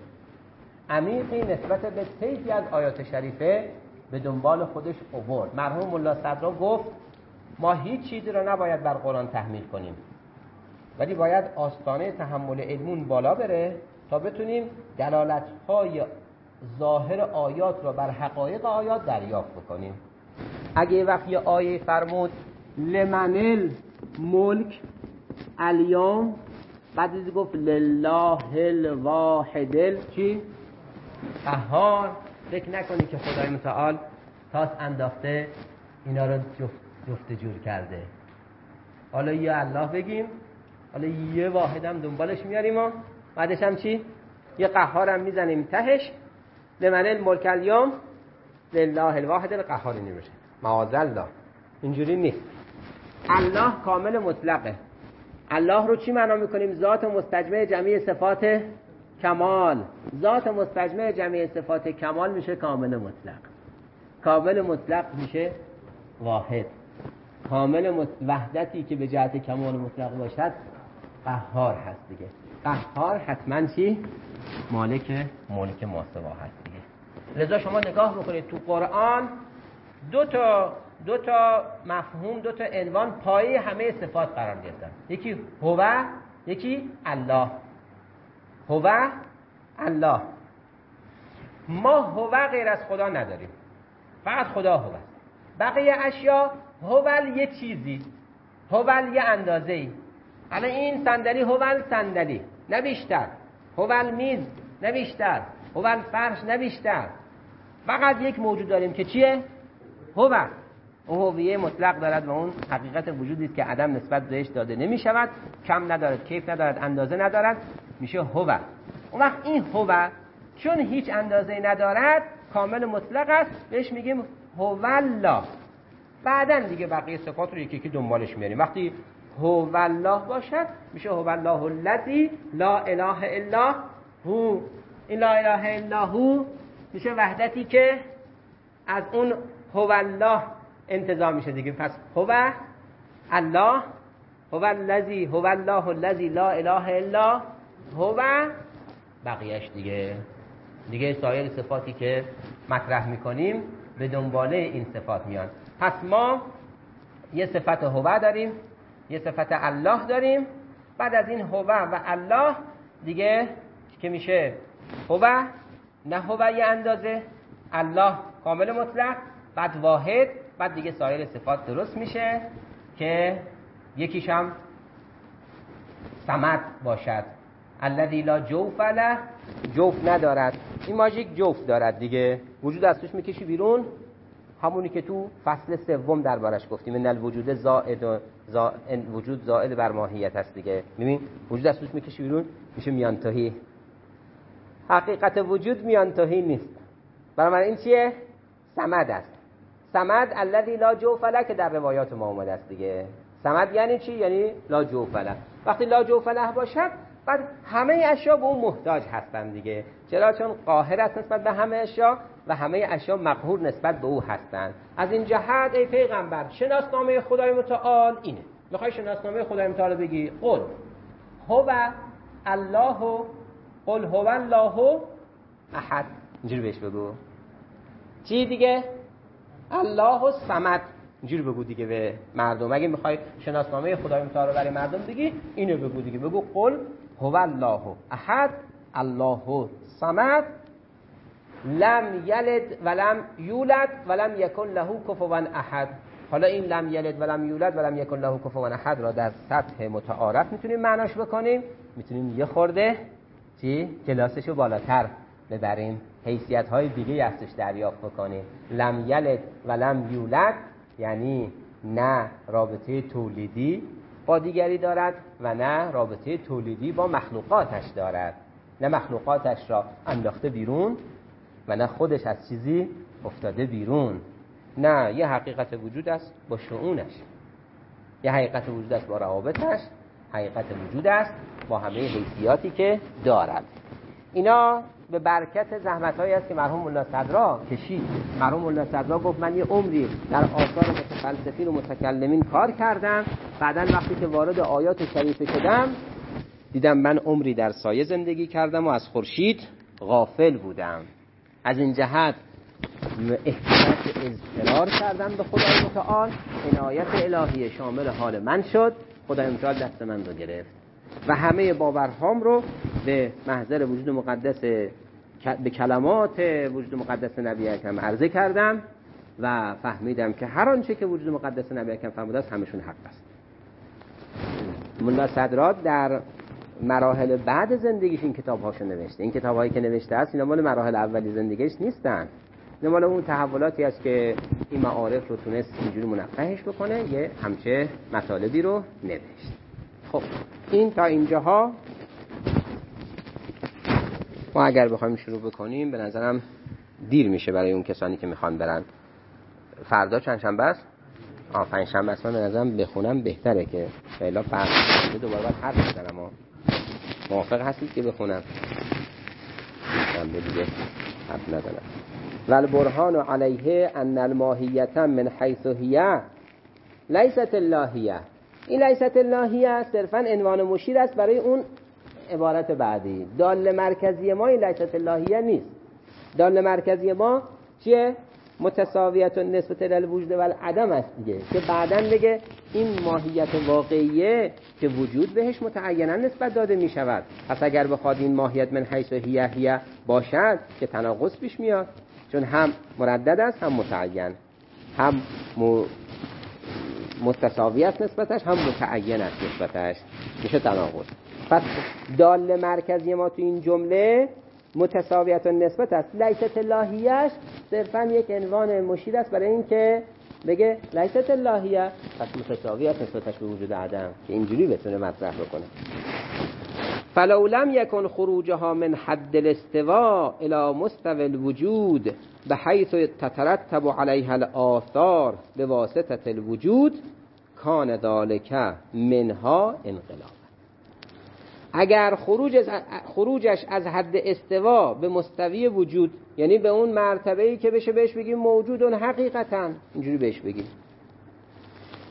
عمیقی نسبت به طیفی از آیات شریفه به دنبال خودش آورد. مرحوم ملا صدرا گفت ما هیچ چیزی را نباید بر قرآن تحمیل کنیم، ولی باید آستانه تحمل علمون بالا بره تا بتونیم دلالت‌های ظاهر آیات را بر حقایق آیات دریافت بکنیم. اگه وقت یه آیه فرمود لمن الملک الیوم، بعد از گفت لله الواحد چی؟ قهار، فکر نکنی که خدای متعال تاس انداخته اینا رو جفت جفت جور کرده. حالا یه الله بگیم، حالا یه واحدم دنبالش میاریم و بعدش هم چی؟ یه قهارم میزنیم تهش. لمن الملک الیوم لله الواحد القهار نمیشه. معاذالله، اینجوری نیست. الله کامل مطلقه. الله رو چی معنا میکنیم؟ ذات مستجمع جمعی صفات کمال. ذات مستجمع جمعی صفات کمال میشه کامل مطلق. کامل مطلق میشه واحد. کامل مط... وحدتی که به جهت کمال مطلق باشد قهار هست دیگه. قهار حتما چی؟ مالک ملک ماسوا هست دیگه. لذا شما نگاه بکنید تو قرآن دو تا دو تا مفهوم، دو تا عنوان پایه همه صفات قرار گرفتن. یکی هو، یکی الله. هو الله. ما هو غیر از خدا نداریم، فقط خدا هو. بقیه اشیا هوال یه چیزی، هوال یه اندازه‌ای. الان این صندلی هوال صندلی نه بیشتر، هوال میز نه بیشتر، هوال فرش نه بیشتر. فقط یک موجود داریم که چیه؟ هو. اون هویه مطلق دارد و اون حقیقت وجودی است که عدم نسبت بهش داده نمی شود، کم ندارد، کیف ندارد، اندازه ندارد، میشه هو. اون وقت این هو چون هیچ اندازه ندارد کامل مطلق است، بهش میگیم هو الله. بعدن دیگه بقیه صفات رو یکی یکی دنبالش میاریم. وقتی هو الله باشد میشه هو الله الذی لا اله الا هو. این لا اله الا هو میشه وحدتی که از اون هو الله انتزاع میشه دیگه. پس هو الله، هو هو الذی هو الله الذی لا اله الا هو بقیهش دیگه دیگه سایر صفاتی که مطرح میکنیم به دنباله این صفات میان. پس ما یه صفت هو داریم، یه صفت الله داریم، بعد از این هو و الله دیگه که میشه هو، نه هو یه اندازه، الله کامل مطلق، بعد واحد، بعد دیگه سایر صفات درست میشه که یکیش هم صمد باشد. الذی لا جوف له، جوف ندارد. این ماژیک جوف دارد دیگه، وجود از توش میکشی بیرون، همونی که تو فصل سوم دربارش گفتیم ان الوجود زائد و زائد، وجود زائد بر ماهیت است دیگه. ببین وجود از توش میکشی بیرون میشه میانتهی. حقیقت وجود میانتهی نیست. برای این چیه؟ صمد است. صمد الذی لا جوف له که در روایات ما اومده است دیگه. صمد یعنی چی؟ یعنی لا جوف له. وقتی لا جوف له باشد بعد همه اشیا به اون محتاج هستند دیگه. چرا؟ چون قاهر است نسبت به همه اشیا و همه اشیا مقهور نسبت به او هستند. از این جهت ای پیغمبر شناسنامه خدای متعال اینه. میخوای شناسنامه خدای متعال بگی؟ قل هو الله، قل هو الله احد، اینجوری بهش بگو. چی دیگه؟ الله و صمد، اینجوری بگو دیگه به مردم. اگه میخوای شناسنامه خدای متعال رو برای مردم بگی اینو بگو دیگه. بگو قل هو الله احد الله صمد لم یلد ولم یولد ولم یکن له کفوا احد. حالا این لم یلد ولم یولد ولم یکن له کفوا احد را در سطح متعارف میتونیم معناش بکنیم، میتونیم یه خورده چی کلاسشو بالاتر ببریم، حیثیت های دیگه ازش دریافت بکنیم. لم یلد ولم یولد یعنی نه رابطه تولیدی با دیگری دارد و نه رابطه تولیدی با مخلوقاتش دارد، نه مخلوقاتش را انداخته بیرون و نه خودش از چیزی افتاده بیرون. نه، یه حقیقت وجود است با شؤونش، یه حقیقت وجود است با روابطش، حقیقت وجود است با همه حیثیاتی که دارد. اینا به برکت زحمت‌هایی است که مرحوم مولا صدرا کشید. مرحوم مولا صدرا گفت من یه عمری در آثار متفلسفین و متکلمین کار کردم، بعداً وقتی که وارد آیات شریفه شدم دیدم من عمری در سایه زندگی کردم و از خورشید غافل بودم. از این جهت احتیاج اضطرار کردم به خدای متعال، عنایت الهی شامل حال من شد، خدای متعال دست من رو گرفت و همه باورهام رو به محضر وجود مقدس به کلمات وجود مقدس نبی اکرم عرضه کردم و فهمیدم که هر آنچه که وجود مقدس نبی اکرم فرموده است همشون حق است. مولا صدرات در مراحل بعد زندگیش این کتاب‌هاشو نوشته. این کتاب‌هایی که نوشته است اینا مال مراحل اولی زندگیش نیستن، اینا مال اون تحولاتی است که این معارف رو تونست اینجوری منقحش بکنه، یه همچه مطالبی رو نوشت. خب این تا اینجاها ما اگر بخوایم شروع بکنیم به نظرم دیر میشه برای اون کسانی که میخوان برن. فردا چند شنبه است؟ آه پنج شنبه است. من به نظرم بخونم بهتره که فعلا فردا دوباره باید حرف بزنم. اما موافق هستید که بخونم؟ شنبه دیگه حرف نزنم. والبرهان علیه ان الماهیت من حیث هی لیست اللهیه. این لیست اللهیه صرفا عنوان مشیر است برای اون عبارت بعدی. دال مرکزی ما این لیست اللهیه نیست. دال مرکزی ما چیه؟ متساویت نسبت للوجود و العدم است دیگه، که بعداً بگه این ماهیت واقعیه که وجود بهش متعینا نسبت داده می شود. پس اگر بخواد این ماهیت من حیث هی هی باشد که تناقض پیش میاد، چون هم مردد است هم متعین، هم م... متساوی است نسبتش هم متعین است نسبتش، میشه تناقض. پس دال مرکزی ما تو این جمله متساویت نسبت است. لیست اللهیش صرفا یک عنوان مشیر است برای این که بگه لیست اللهیه، پس متساوی است نسبتش به وجود عدم، که اینجوری بتونه مطرح بکنه. فلو لم یکن خروجها من حد الاستواء الى مستوى الوجود بحيث تترتب عليها الآثار بواسطة الوجود کان ذلك منها انقلاب. اگر خروج از خروجش از حد استوا به مستوی وجود، یعنی به اون مرتبه‌ای که بشه بهش بگیم موجودون حقیقتا، اینجوری بهش بگیم،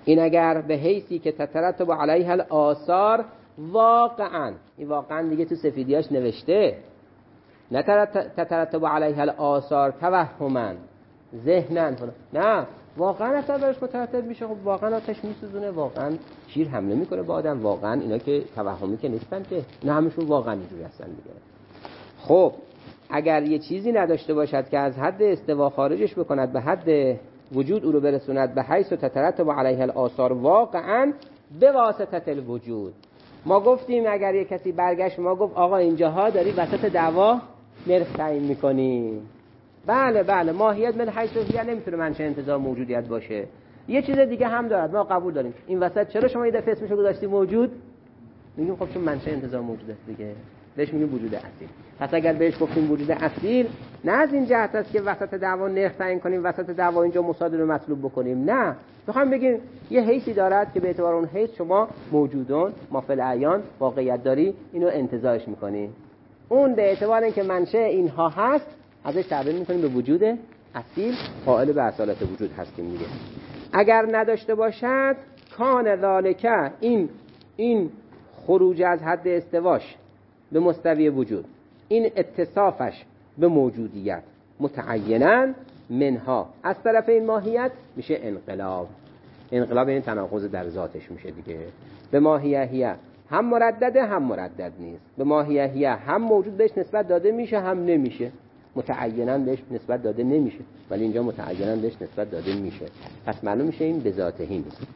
این اگر به حیثی که تترتب علیها الآثار واقعا، این واقعا دیگه تو سفیدیاش نوشته، نه تترتب علیها الآثار توهما ذهنا، نه واقعا اثر برش مترتب میشه. خب واقعا آتش میسوزونه، واقعا شیر حمله میکنه به آدم، واقعا اینا که توهمی که نیستن که، اینا همشون واقعا اینجوری هستن دیگه. خب اگر یه چیزی نداشته باشد که از حد استوا خارجش بکند به حد وجود او رو برسوند به حیث تترتب علیها الآثار واقعا به واسطه الوجود. ما گفتیم اگر یه کسی برگشت ما گفت آقا اینجاها داری وسط دعوا نرخ تعیین میکنی، بله بله ماهیت من حیث هی نمیتونه منشأ انتزاع موجودیت باشه. یه چیز دیگه هم دارد، ما قبول داریم این وسط چرا شما یه دفعه اسمشو گذاشتی موجود، میگیم خب چون منشأ انتزاع موجود است دیگه، بهش میگیم وجود اصیل. پس اگر بهش گفتیم وجود اصیل، نه از این جهت است که وسط دعوا نرخ تعیین کنیم، وسط دعوا اینجا مصادره مطلوب بکنیم، نه میخوایم بگیم یه حیثی دارد که به اعتبار اون حیث شما موجودون ما فی العیان واقعیت داری، اینو انتزاعش میکنی، اون به اعتبار اینکه منشأ اینها هست ازش تعبیر میکنیم به وجود اصیل، قائل به اصالت وجود هستیم دیگه. اگر نداشته باشد کان ذالک، این این خروج از حد استواش به مستوی وجود، این اتصافش به موجودیت متعینا منها از طرف این ماهیت میشه انقلاب. انقلاب یعنی تناقض در ذاتش میشه دیگه. به ماهیه هم مردده هم مردد نیست، به ماهیه هم موجود بهش نسبت داده میشه هم نمیشه، متعینا بهش نسبت داده نمیشه ولی اینجا متعینا بهش نسبت داده میشه، پس معلوم میشه این به ذاتهی نیست.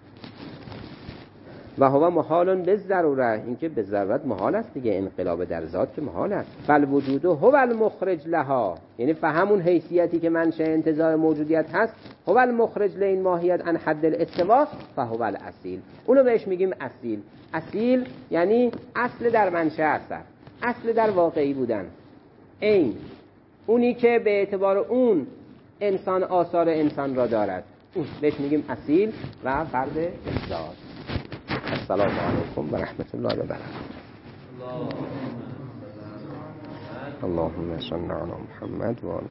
و هو محال به ضروره، این که به ضرورت محال است دیگه، انقلاب در ذات که محال است. بل وجود هو المخرج لها، یعنی فهمون حیثیتی که منشأ انتزاع موجودیت هست، هو المخرج لین ماهیت عن حد الاستوا فهو الاصیل، اونو بهش میگیم اصیل. اصیل یعنی اصل در منشأ اثر، اصل در واقعی بودن، این اونی که به اعتبار اون انسان آثار انسان را دارد، اون بهش میگیم اصیل و فرد ذات. السلام علیکم و رحمت الله و برکاته. اللهم صل علی محمد و آل